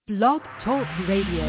Blog Talk Radio.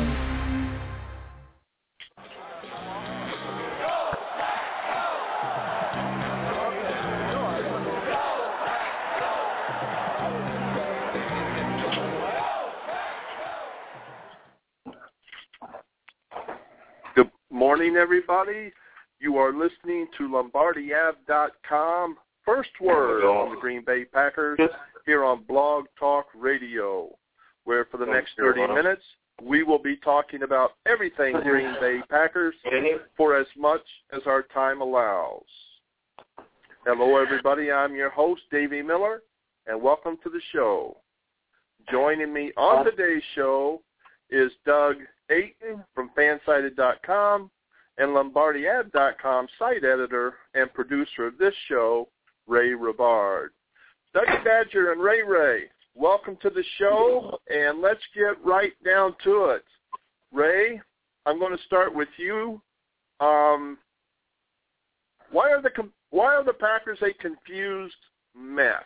Good morning, everybody. You are listening to LombardiAv.com. First word on the Green Bay Packers here on Blog Talk Radio, where for the next 30 minutes we will be talking about everything Green Bay Packers for as much as our time allows. Hello, everybody. I'm your host, Davey Miller, and welcome to the show. Joining me on today's show is Doug Ayton from Fansided.com and LombardiAv.com site editor and producer of this show, Ray Rivard. Dougie Badger and Ray, welcome to the show, and let's get right down to it. Ray, I'm going to start with you. Why are the Packers a confused mess?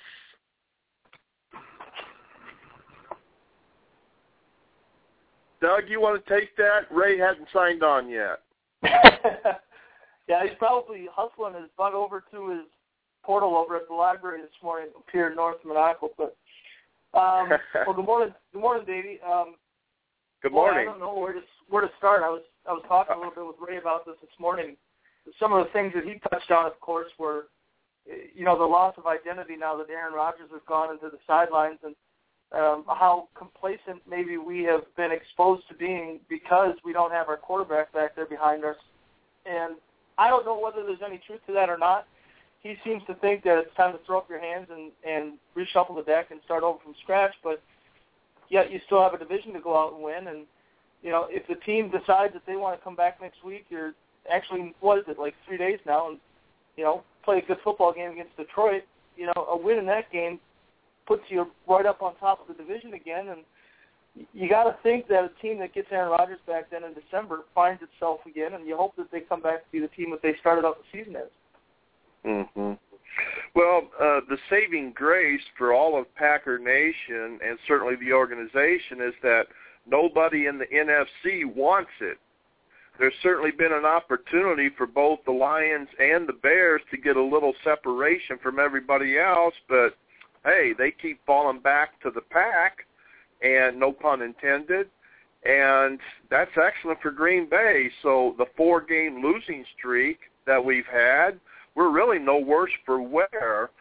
Doug, you want to take that? Ray hadn't signed on yet. Yeah, he's probably hustling his butt over to his portal over at the library this morning up here in North Monaco. But well, good morning, Davey. Good morning. I don't know where to start. I was talking a little bit with Ray about this morning. Some of the things that he touched on, of course, were the loss of identity now that Aaron Rodgers has gone into the sidelines, and how complacent maybe we have been exposed to being because we don't have our quarterback back there behind us. And I don't know whether there's any truth to that or not. He seems to think that it's time to throw up your hands and reshuffle the deck and start over from scratch, but yet you still have a division to go out and win. And, if the team decides that they want to come back next week, or actually, what is it, like 3 days now, and, play a good football game against Detroit, a win in that game puts you right up on top of the division again. And you got to think that a team that gets Aaron Rodgers back then in December finds itself again, and you hope that they come back to be the team that they started out the season as. Mm-hmm. Well, the saving grace for all of Packer Nation and certainly the organization is that nobody in the NFC wants it. There's certainly been an opportunity for both the Lions and the Bears to get a little separation from everybody else, but, hey, they keep falling back to the pack, and no pun intended, and that's excellent for Green Bay. So the 4-game losing streak that we've had, we're really no worse for wear.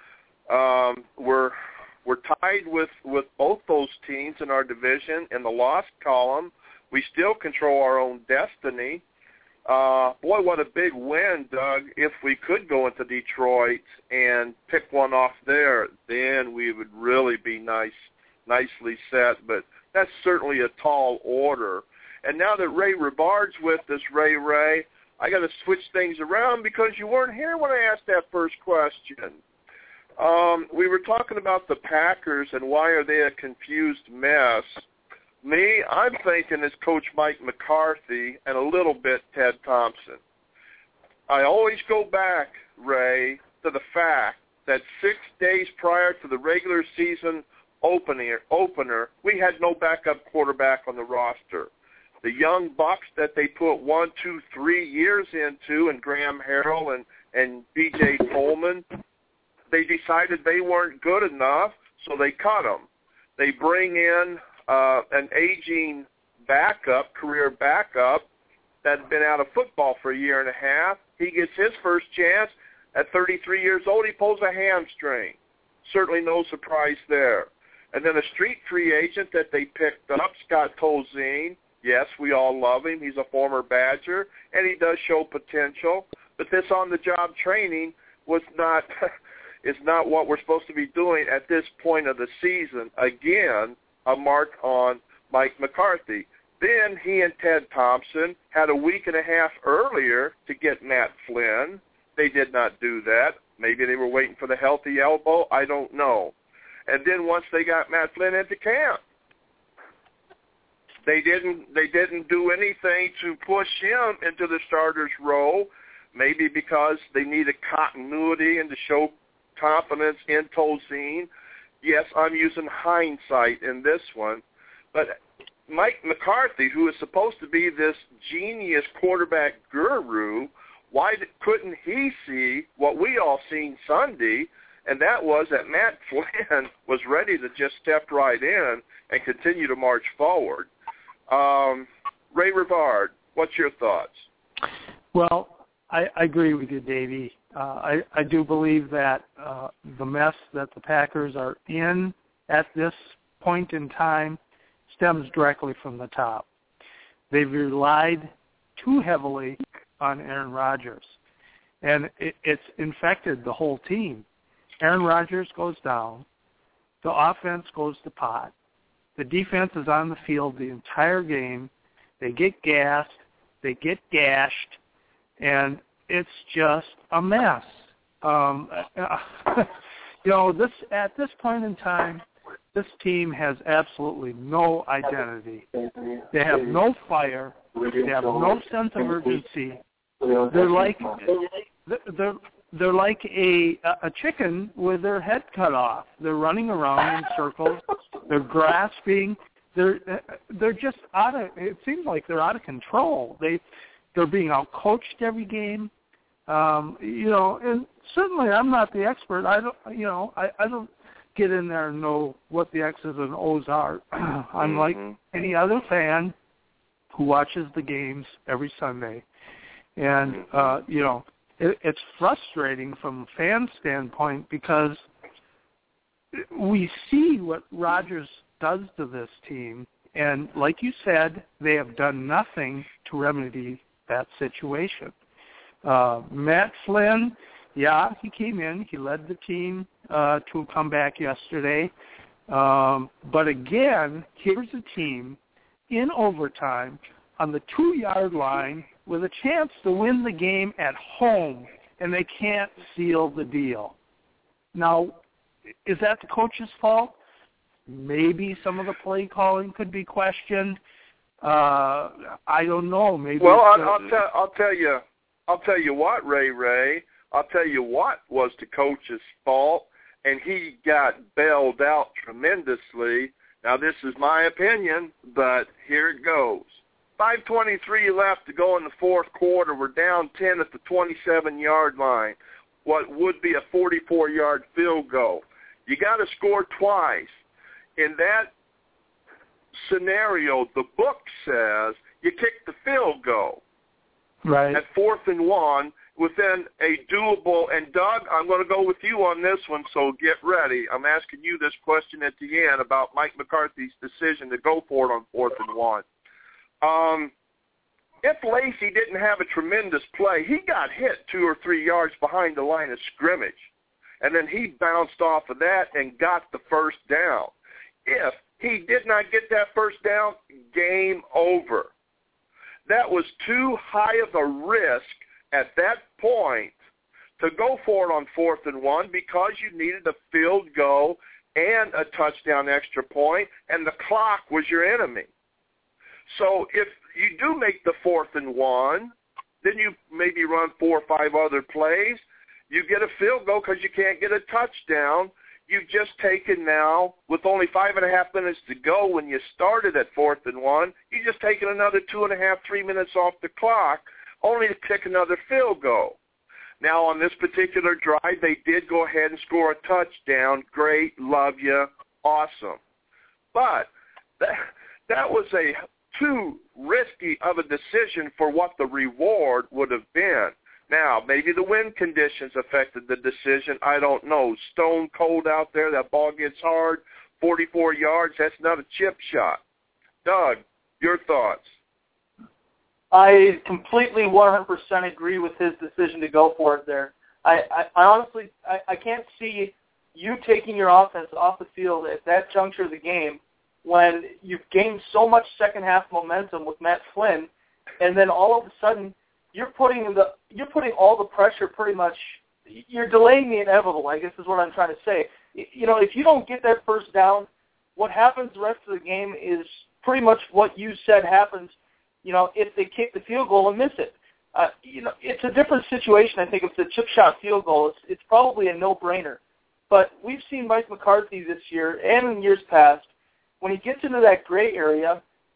We're tied with both those teams in our division in the loss column. We still control our own destiny. Boy, what a big win, Doug. If we could go into Detroit and pick one off there, then we would really be nicely set. But that's certainly a tall order. And now that Ray Rivard's with us, Ray, I got to switch things around because you weren't here when I asked that first question. We were talking about the Packers and why are they a confused mess. Me, I'm thinking it's Coach Mike McCarthy and a little bit Ted Thompson. I always go back, Ray, to the fact that 6 days prior to the regular season opener, we had no backup quarterback on the roster. The young bucks that they put 1, 2, 3 years into, and Graham Harrell and B.J. Coleman, they decided they weren't good enough, so they cut them. They bring in an aging career backup that had been out of football for a year and a half. He gets his first chance. At 33 years old, he pulls a hamstring. Certainly no surprise there. And then a street free agent that they picked up, Scott Tolzien. Yes, we all love him. He's a former Badger, and he does show potential. But this on-the-job training is not what we're supposed to be doing at this point of the season. Again, a mark on Mike McCarthy. Then he and Ted Thompson had a week and a half earlier to get Matt Flynn. They did not do that. Maybe they were waiting for the healthy elbow. I don't know. And then once they got Matt Flynn into camp, they didn't do anything to push him into the starter's role, maybe because they needed continuity and to show confidence in Tolzien. Yes, I'm using hindsight in this one, but Mike McCarthy, who is supposed to be this genius quarterback guru, why couldn't he see what we all seen Sunday, and that was that Matt Flynn was ready to just step right in and continue to march forward. Ray Rivard, what's your thoughts? Well, I agree with you, Davey. I do believe that the mess that the Packers are in at this point in time stems directly from the top. They've relied too heavily on Aaron Rodgers, and it's infected the whole team. Aaron Rodgers goes down. The offense goes to pot. The defense is on the field the entire game. They get gassed. They get gashed. And it's just a mess. This at this point in time, this team has absolutely no identity. They have no fire. They have no sense of urgency. They're like a chicken with their head cut off. They're running around in circles. They're grasping. They're just out of. It seems like they're out of control. They're being outcoached every game. And certainly I'm not the expert. I don't get in there and know what the X's and O's are. I'm like any other fan who watches the games every Sunday. And, it's frustrating from a fan standpoint because we see what Rodgers does to this team. And like you said, they have done nothing to remedy that situation. Matt Flynn, he came in. He led the team to a comeback yesterday. But again, here's a team in overtime on the 2-yard line with a chance to win the game at home, and they can't seal the deal. Now, is that the coach's fault? Maybe some of the play calling could be questioned. I don't know. Maybe. Well, I'll tell you what, Ray. I'll tell you what was the coach's fault, and he got bailed out tremendously. Now, this is my opinion, but here it goes. 5:23 left to go in the fourth quarter. We're down 10 at the 27-yard line. What would be a 44-yard field goal. You got to score twice. In that scenario, the book says you kick the field goal. Right. At 4th and 1 within a doable. And, Doug, I'm going to go with you on this one, so get ready. I'm asking you this question at the end about Mike McCarthy's decision to go for it on 4th and 1. If Lacy didn't have a tremendous play, he got hit 2 or 3 yards behind the line of scrimmage, and then he bounced off of that and got the first down. If he did not get that first down, game over. That was too high of a risk at that point to go for it on 4th and 1 because you needed a field goal and a touchdown extra point, and the clock was your enemy. So if you do make the 4th and 1, then you maybe run 4 or 5 other plays. You get a field goal because you can't get a touchdown. You've just taken now, with only 5.5 minutes to go when you started at 4th and 1, you've just taken another 2.5, 3 minutes off the clock, only to kick another field goal. Now, on this particular drive, they did go ahead and score a touchdown. Great, love you, awesome. But that was too risky of a decision for what the reward would have been. Now, maybe the wind conditions affected the decision. I don't know. Stone cold out there. That ball gets hard. 44 yards. That's not a chip shot. Doug, your thoughts? I completely 100% agree with his decision to go for it there. I honestly can't see you taking your offense off the field at that juncture of the game when you've gained so much second-half momentum with Matt Flynn, and then all of a sudden you're putting all the pressure pretty much. You're delaying the inevitable, I guess is what I'm trying to say. If you don't get that first down, what happens the rest of the game is pretty much what you said happens, if they kick the field goal and miss it. It's a different situation, I think. If it's a chip shot field goal, it's probably a no-brainer. But we've seen Mike McCarthy this year and in years past, when he gets into that gray area,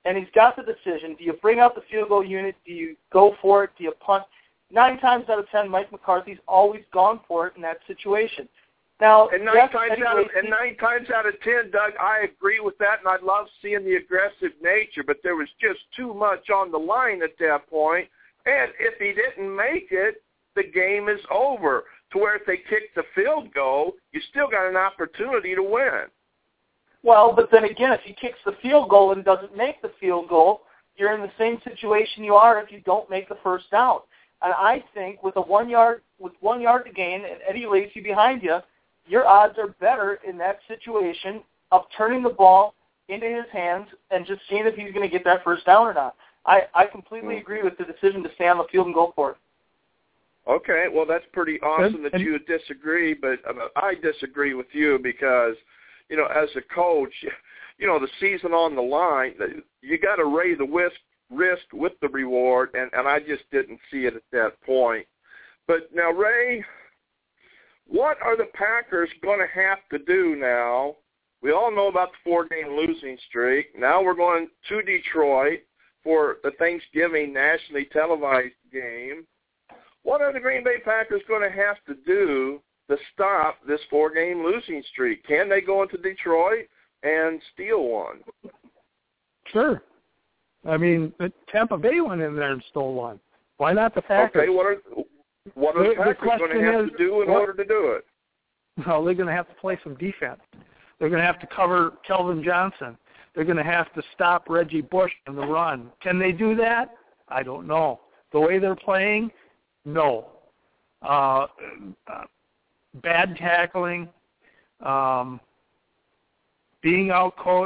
and he's got the decision. Do you bring out the field goal unit? Do you go for it? Do you punt? 9 times out of 10, Mike McCarthy's always gone for it in that situation. Now, and 9 times out of 10, Doug, I agree with that, and I love seeing the aggressive nature, but there was just too much on the line at that point, and if he didn't make it, the game is over. To where if they kick the field goal, you still got an opportunity to win. Well, but then again, if he kicks the field goal and doesn't make the field goal, you're in the same situation you are if you don't make the first down. And I think with 1 yard to gain and Eddie Lacy behind you, your odds are better in that situation of turning the ball into his hands and just seeing if he's going to get that first down or not. I completely agree with the decision to stay on the field and go for it. Okay, well, that's pretty awesome that you would disagree, but I disagree with you because, as a coach, the season on the line, you got to weigh the risk with the reward, and I just didn't see it at that point. But now, Ray, what are the Packers going to have to do now? We all know about the 4-game losing streak. Now we're going to Detroit for the Thanksgiving nationally televised game. What are the Green Bay Packers going to have to do to stop this 4-game losing streak? Can they go into Detroit and steal one? Sure. I mean, Tampa Bay went in there and stole one. Why not the Packers? Okay, what are the Packers going to have to do in order to do it? Well, they're going to have to play some defense. They're going to have to cover Kelvin Johnson. They're going to have to stop Reggie Bush in the run. Can they do that? I don't know. The way they're playing, no. Bad tackling, being outcoached.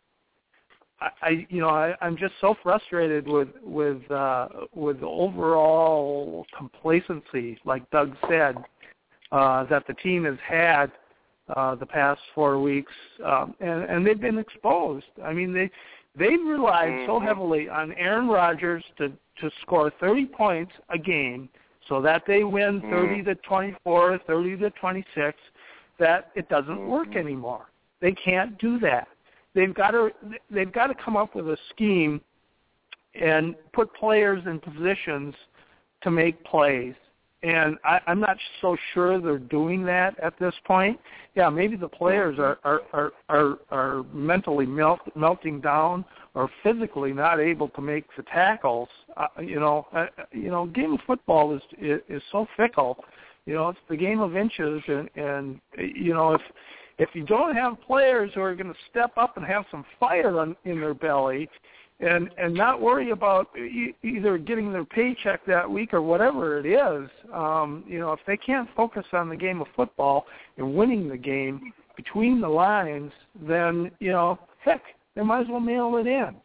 I'm just so frustrated with the overall complacency, like Doug said, that the team has had the past 4 weeks, and they've been exposed. I mean, they've relied so heavily on Aaron Rodgers to score 30 points a game, so that they win 30-24, 30-26. That it doesn't work anymore. They can't do that. They've got to come up with a scheme and put players in positions to make plays. And I'm not so sure they're doing that at this point. Yeah, maybe the players are mentally melting down or physically not able to make the tackles. Game of football is so fickle. It's the game of inches, and if you don't have players who are going to step up and have some fire in their belly, and not worry about either getting their paycheck that week or whatever it is, if they can't focus on the game of football and winning the game between the lines, then, heck, they might as well mail it in.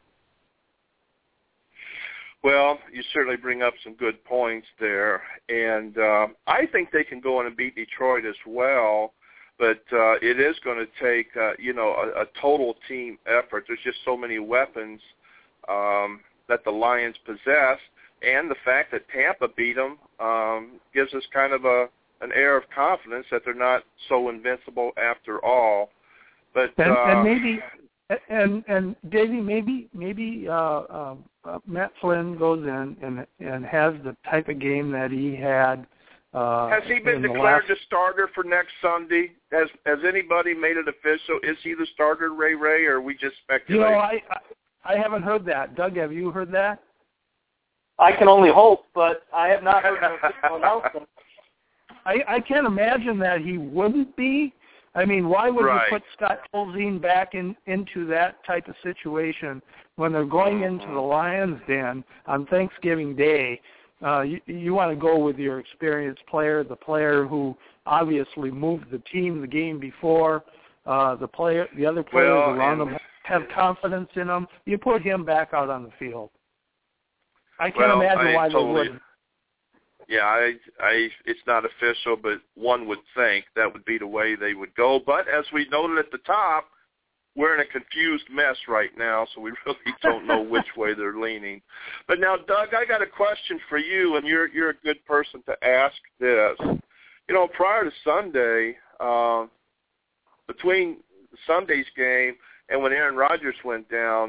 Well, you certainly bring up some good points there, and I think they can go in and beat Detroit as well, but it is going to take, a total team effort. There's just so many weapons that the Lions possess, and the fact that Tampa beat them gives us kind of an air of confidence that they're not so invincible after all. But and maybe Davey, maybe Matt Flynn goes in and has the type of game that he had. Has he been declared the starter for next Sunday? Has anybody made it official? Is he the starter, Ray, or are we just speculating? I haven't heard that. Doug, have you heard that? I can only hope, but I have not heard an official announcement. I can't imagine that he wouldn't be. I mean, why would you put Scott Tolzien back into that type of situation when they're going into the Lions' den on Thanksgiving Day? You want to go with your experienced player, the player who obviously moved the team the game before, the other players around him have confidence in him. You put him back out on the field. I can't imagine why they wouldn't. Yeah, it's not official, but one would think that would be the way they would go. But as we noted at the top, we're in a confused mess right now, so we really don't know which way they're leaning. But now, Doug, I got a question for you, and you're a good person to ask this. Prior to Sunday, between Sunday's game and when Aaron Rodgers went down,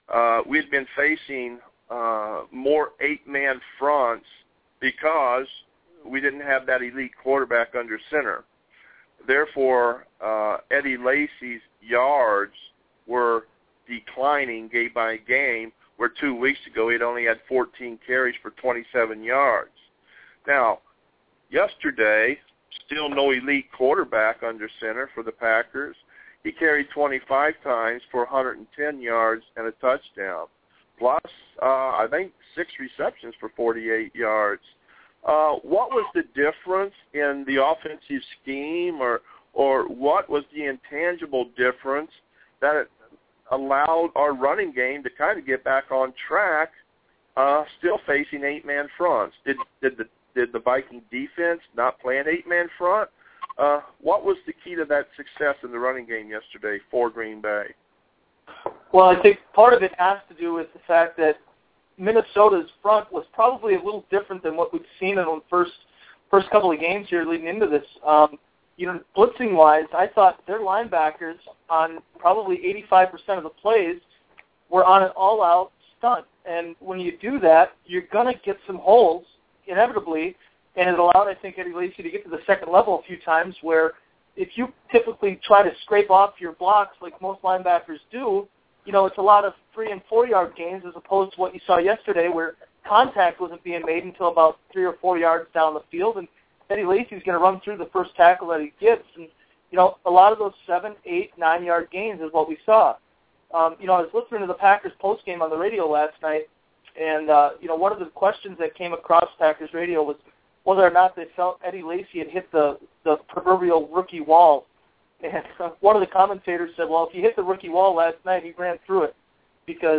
we'd been facing more 8-man fronts because we didn't have that elite quarterback under center. Therefore, Eddie Lacy's yards were declining game by game, where 2 weeks ago he'd only had 14 carries for 27 yards. Now, yesterday, still no elite quarterback under center for the Packers. He carried 25 times for 110 yards and a touchdown, plus, I think, 6 receptions for 48 yards. What was the difference in the offensive scheme, or what was the intangible difference that it allowed our running game to kind of get back on track, still facing 8-man fronts? Did the Viking defense not play an 8-man front? What was the key to that success in the running game yesterday for Green Bay? Well, I think part of it has to do with the fact that Minnesota's front was probably a little different than what we've seen in the first couple of games here leading into this. Blitzing-wise, I thought their linebackers on probably 85% of the plays were on an all-out stunt. And when you do that, you're going to get some holes, inevitably, and it allowed, I think, Eddie Lacy to get to the second level a few times, where if you typically try to scrape off your blocks like most linebackers do, it's a lot of 3- and 4-yard gains as opposed to what you saw yesterday, where contact wasn't being made until about 3 or 4 yards down the field, and Eddie Lacy's going to run through the first tackle that he gets. And, a lot of those 7, 8, 9-yard gains is what we saw. I was listening to the Packers postgame on the radio last night, and, one of the questions that came across Packers radio was whether or not they felt Eddie Lacy had hit the proverbial rookie wall. And one of the commentators said, well, if he hit the rookie wall last night, he ran through it, because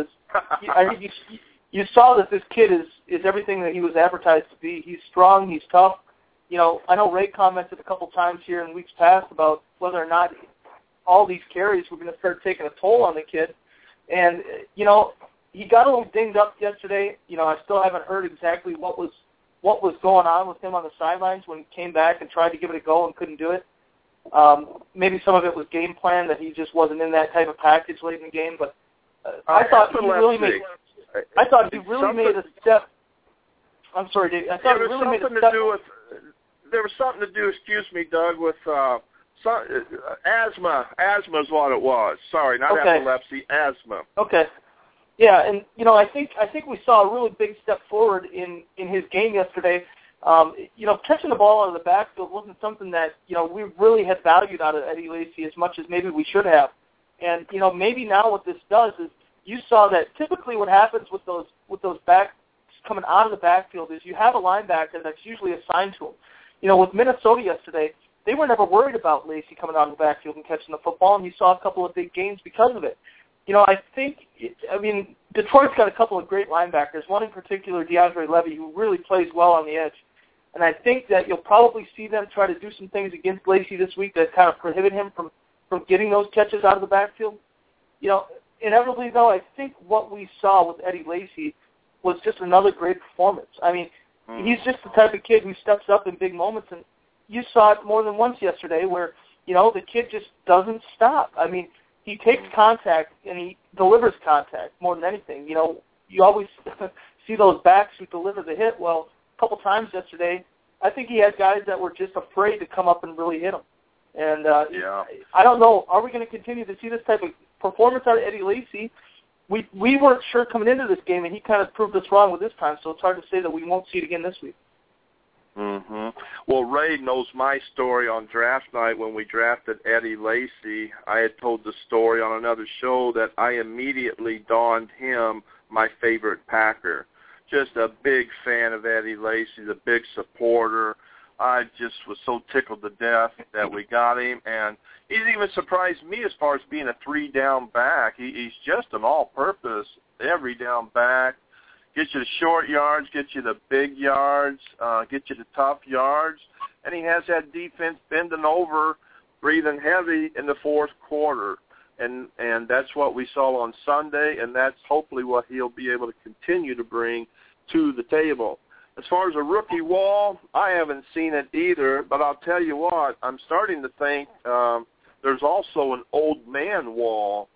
you saw that this kid is everything that he was advertised to be. He's strong, he's tough. I know Ray commented a couple times here in weeks past about whether or not all these carries were going to start taking a toll on the kid. And, he got a little dinged up yesterday. I still haven't heard exactly what was going on with him on the sidelines when he came back and tried to give it a go and couldn't do it. Maybe some of it was game plan, that he just wasn't in that type of package late in the game. But I thought he really made a step. I'm sorry, Dave. I thought he really made a step. There was something to do, excuse me, Doug, with asthma. Asthma is what it was. Sorry, not epilepsy, asthma. Okay. Yeah, and I think we saw a really big step forward in his game yesterday. Catching the ball out of the backfield wasn't something that we really had valued out of Eddie Lacy as much as maybe we should have. And maybe now what this does is, you saw that typically what happens with those backs coming out of the backfield is you have a linebacker that's usually assigned to him. With Minnesota yesterday, they were never worried about Lacy coming out of the backfield and catching the football, and you saw a couple of big gains because of it. I think, Detroit's got a couple of great linebackers, one in particular, DeAndre Levy, who really plays well on the edge. And I think that you'll probably see them try to do some things against Lacy this week that kind of prohibit him from getting those catches out of the backfield. Inevitably, though, I think what we saw with Eddie Lacy was just another great performance. He's just the type of kid who steps up in big moments, and you saw it more than once yesterday where, the kid just doesn't stop. He takes contact, and he delivers contact more than anything. You always see those backs who deliver the hit. Well, a couple times yesterday, I think he had guys that were just afraid to come up and really hit him. And I don't know, are we going to continue to see this type of performance out of Eddie Lacy? We weren't sure coming into this game, and he kind of proved us wrong with this time, so it's hard to say that we won't see it again this week. Mm-hmm. Well, Ray knows my story on draft night when we drafted Eddie Lacy. I had told the story on another show that I immediately donned him my favorite Packer. Just a big fan of Eddie Lacy, a big supporter. I just was so tickled to death that we got him, and he's even surprised me as far as being a 3-down back. He's just an all-purpose, every down back. Gets you the short yards, gets you the big yards, gets you the tough yards, and he has that defense bending over, breathing heavy in the fourth quarter. And that's what we saw on Sunday, and that's hopefully what he'll be able to continue to bring to the table. As far as a rookie wall, I haven't seen it either, but I'll tell you what, I'm starting to think there's also an old man wall,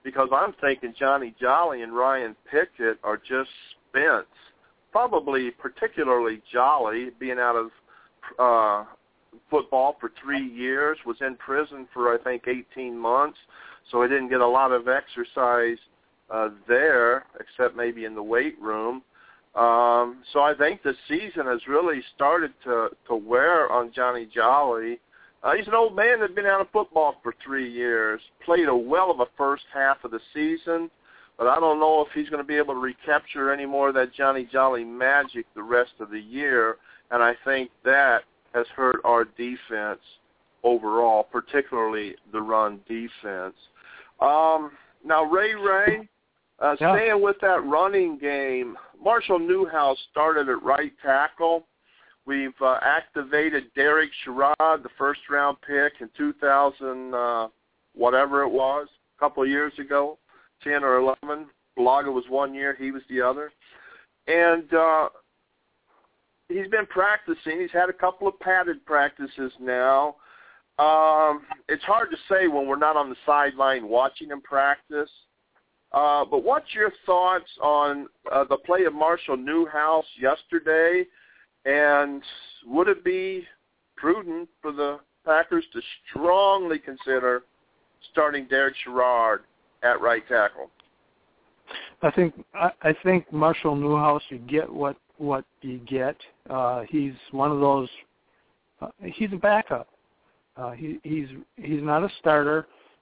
because I'm thinking Johnny Jolly and Ryan Pickett are just spent. Probably particularly Jolly, being out of football for 3 years, was in prison for, I think, 18 months, so he didn't get a lot of exercise there, except maybe in the weight room. So I think the season has really started to wear on Johnny Jolly. He's an old man that's been out of football for 3 years, played a well of a first half of the season, but I don't know if he's going to be able to recapture any more of that Johnny Jolly magic the rest of the year, and I think that has hurt our defense overall, particularly the run defense. Now, Ray, staying with that running game, Marshall Newhouse started at right tackle. We've activated Derek Sherrod, the first-round pick in 2000, whatever it was, a couple of years ago, 10 or 11. Blaga was 1 year, he was the other. And he's been practicing. He's had a couple of padded practices now. It's hard to say when we're not on the sideline watching him practice. But what's your thoughts on the play of Marshall Newhouse yesterday? And would it be prudent for the Packers to strongly consider starting Derek Sherrod at right tackle? I think Marshall Newhouse, you get what you get. He's one of those. He's a backup. He's not a starter.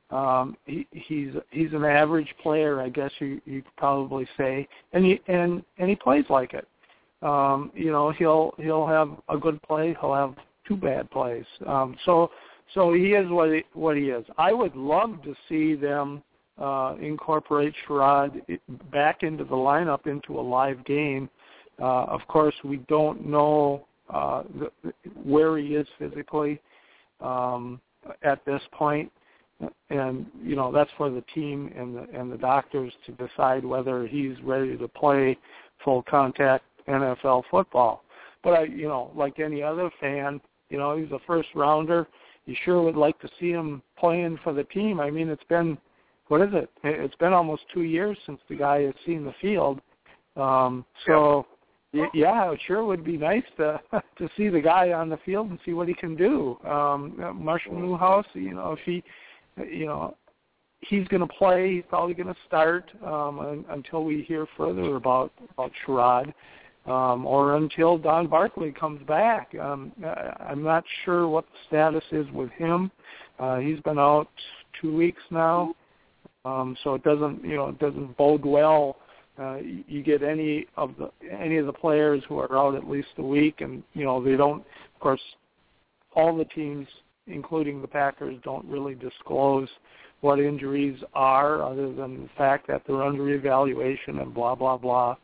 He's an average player, I guess you could probably say, and he plays like it. He'll have a good play. He'll have 2 bad plays. So he is what he is. I would love to see them incorporate Sherrod back into the lineup, into a live game. Of course, we don't know where he is physically at this point, and that's for the team and the doctors to decide whether he's ready to play full contact NFL football. But like any other fan, he's a first rounder. You sure would like to see him playing for the team. I mean, it's been, what is it? It's been almost 2 years since the guy has seen the field. Yeah, it sure would be nice to see the guy on the field and see what he can do. Marshall Newhouse, if he, he's going to play. He's probably going to start until we hear further about Sherrod, or until Don Barkley comes back. I'm not sure what the status is with him. He's been out 2 weeks now, so it doesn't bode well. You get any of the players who are out at least a week, and they don't. Of course, all the teams, including the Packers, don't really disclose what injuries are, other than the fact that they're under evaluation and blah blah blah.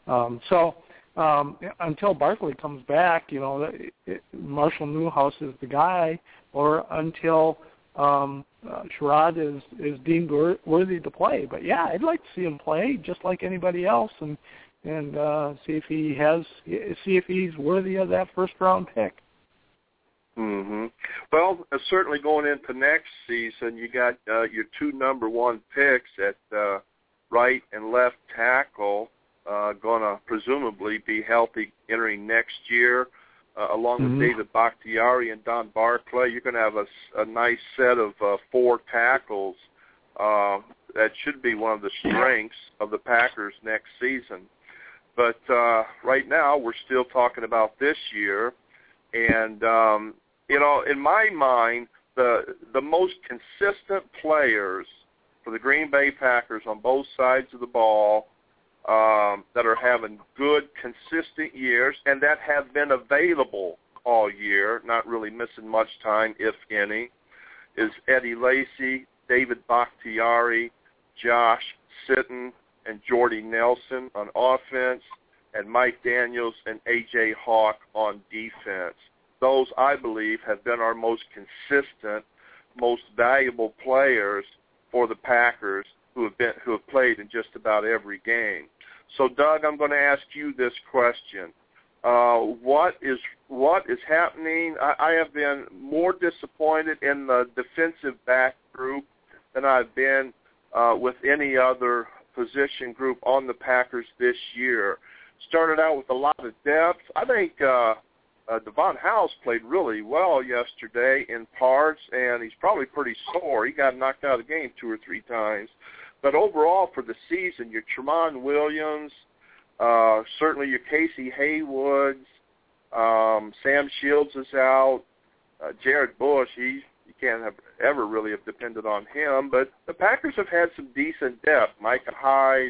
Until Barkley comes back, Marshall Newhouse is the guy, or until Sherrod is deemed worthy to play. But yeah, I'd like to see him play just like anybody else, and see if he's worthy of that first round pick. Mm-hmm. Well, certainly going into next season, you got your 2 number 1 picks at right and left tackle, going to presumably be healthy entering next year. Along with David Bakhtiari and Don Barclay, you're going to have a nice set of 4 tackles. That should be one of the strengths of the Packers next season. But right now, we're still talking about this year. And, in my mind, the most consistent players for the Green Bay Packers on both sides of the ball that are having good, consistent years and that have been available all year, not really missing much time, if any, is Eddie Lacy, David Bakhtiari, Josh Sitton, and Jordy Nelson on offense, and Mike Daniels and A.J. Hawk on defense. Those, I believe, have been our most consistent, most valuable players for the Packers who have played in just about every game. So, Doug, I'm going to ask you this question. What is happening? I have been more disappointed in the defensive back group than I've been with any other position group on the Packers this year. Started out with a lot of depth. I think Devon House played really well yesterday in parts, and he's probably pretty sore. He got knocked out of the game 2 or 3 times. But overall for the season, your Tramon Williams, certainly your Casey Haywoods, Sam Shields is out. Jared Bush, you can't ever really have depended on him. But the Packers have had some decent depth. Micah Hyde.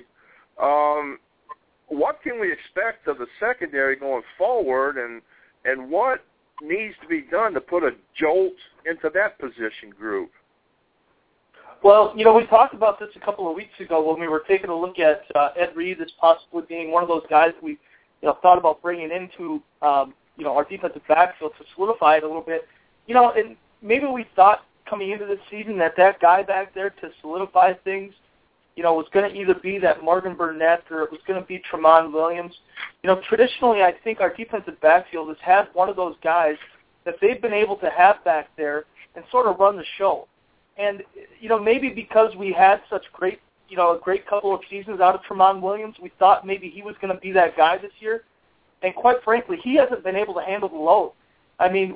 What can we expect of the secondary going forward, and what needs to be done to put a jolt into that position group? Well, we talked about this a couple of weeks ago when we were taking a look at Ed Reed as possibly being one of those guys we thought about bringing into our defensive backfield to solidify it a little bit. And maybe we thought coming into this season that guy back there to solidify things, was going to either be that Morgan Burnett or it was going to be Tramon Williams. Traditionally, I think our defensive backfield has had one of those guys that they've been able to have back there and sort of run the show. And, maybe because we had such a great couple of seasons out of Tramon Williams, we thought maybe he was going to be that guy this year. And quite frankly, he hasn't been able to handle the load. I mean,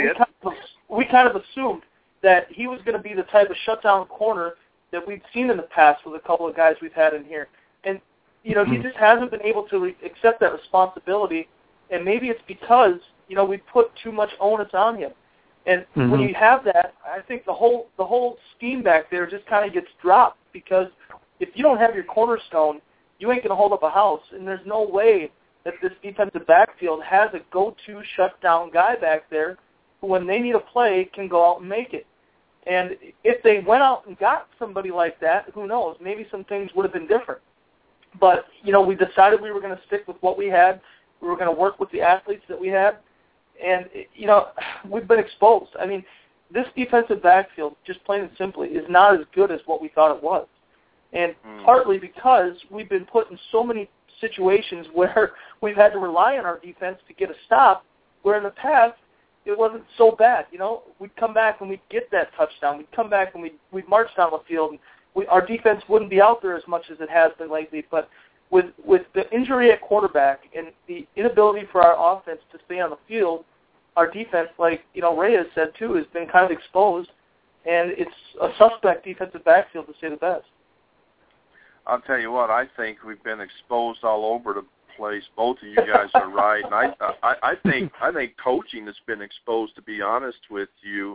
we kind of assumed that he was going to be the type of shutdown corner that we've seen in the past with a couple of guys we've had in here. And, he just hasn't been able to accept that responsibility. And maybe it's because, we put too much onus on him. And when you have that, I think the whole scheme back there just kind of gets dropped, because if you don't have your cornerstone, you ain't going to hold up a house. And there's no way that this defensive backfield has a go-to shutdown guy back there who, when they need a play, can go out and make it. And if they went out and got somebody like that, who knows, maybe some things would have been different. But, we decided we were going to stick with what we had. We were going to work with the athletes that we had. And, we've been exposed. I mean, this defensive backfield, just plain and simply, is not as good as what we thought it was. And partly because we've been put in so many situations where we've had to rely on our defense to get a stop, where in the past it wasn't so bad. We'd come back and we'd get that touchdown. We'd come back and we'd march down the field. And our defense wouldn't be out there as much as it has been lately. But with the injury at quarterback and the inability for our offense to stay on the field, our defense, like Ray has said too, has been kind of exposed, and it's a suspect defensive backfield to say the best. I'll tell you what, I think we've been exposed all over the place. Both of you guys are right, and I think coaching has been exposed, to be honest with you.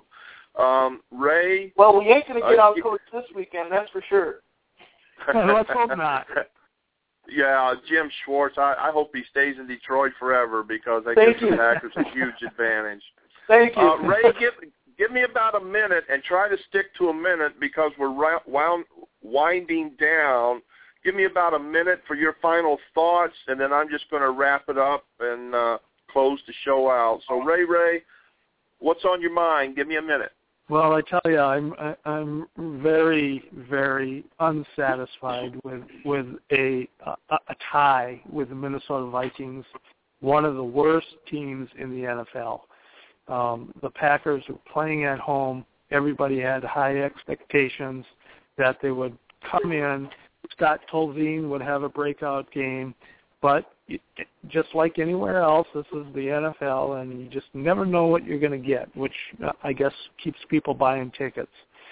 Ray? Well, we ain't going to get out coached this weekend, that's for sure. Let's hope not. Yeah, Jim Schwartz, I hope he stays in Detroit forever, because that gives the Packers a huge advantage. Thank you. Ray, give me about a minute, and try to stick to a minute, because we're winding down. Give me about a minute for your final thoughts, and then I'm just going to wrap it up and close the show out. So, Ray, what's on your mind? Give me a minute. Well, I tell you, I'm very, very unsatisfied with a tie with the Minnesota Vikings, one of the worst teams in the NFL. The Packers were playing at home. Everybody had high expectations that they would come in. Scott Tolzien would have a breakout game, but just like anywhere else, this is the NFL, and you just never know what you're going to get, which I guess keeps people buying tickets.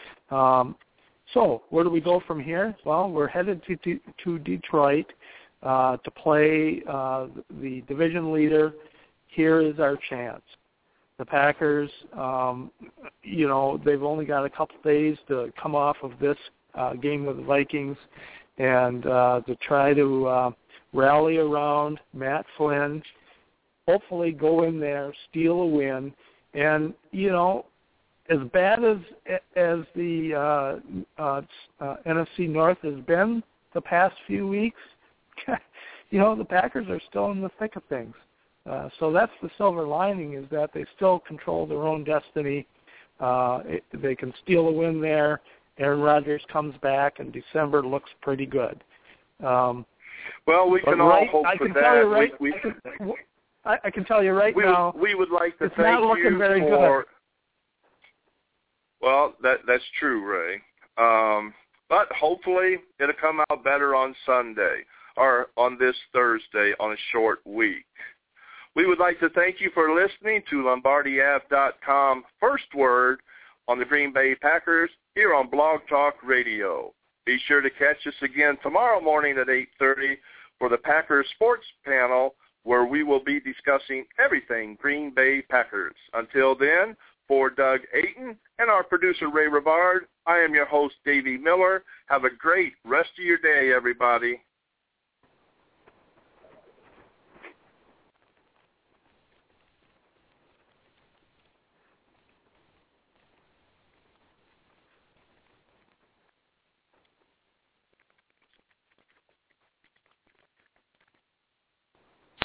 So where do we go from here? Well, we're headed to Detroit to play the division leader. Here is our chance. The Packers, they've only got a couple days to come off of this game with the Vikings and to try to rally around Matt Flynn, hopefully go in there, steal a win, and, as bad as the NFC North has been the past few weeks, the Packers are still in the thick of things. So that's the silver lining, is that they still control their own destiny. They can steal a win there. Aaron Rodgers comes back, and December looks pretty good. Well, we can all hope for that. I can tell you right now. We would like to it's thank not looking you very for. Good. Well, that's true, Ray. But hopefully it'll come out better on Sunday or on this Thursday on a short week. We would like to thank you for listening to LombardiAv.com First Word on the Green Bay Packers here on Blog Talk Radio. Be sure to catch us again tomorrow morning at 8:30 for the Packers Sports Panel, where we will be discussing everything Green Bay Packers. Until then, for Doug Ayton and our producer Ray Rivard, I am your host, Davey Miller. Have a great rest of your day, everybody.